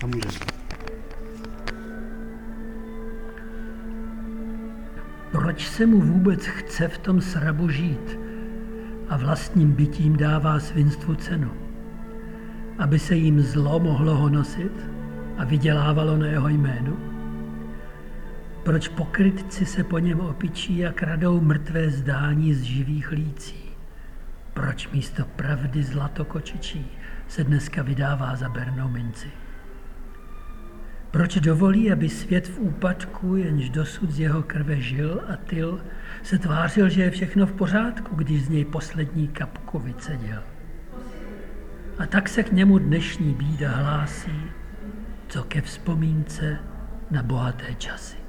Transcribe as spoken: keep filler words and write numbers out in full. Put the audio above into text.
A může se. Proč se mu vůbec chce v tom srabu žít a vlastním bytím dává svinstvu cenu? Aby se jim zlo mohlo honosit a vydělávalo na jeho jménu? Proč pokrytci se po něm opičí a kradou mrtvé zdání z živých lící? Proč místo pravdy zlato kočičí se dneska vydává za bernou minci? Proč dovolí, aby svět v úpadku, jenž dosud z jeho krve žil a tyl, se tvářil, že je všechno v pořádku, když z něj poslední kapku vycedil? A tak se k němu dnešní bída hlásí, co ke vzpomínce na bohaté časy.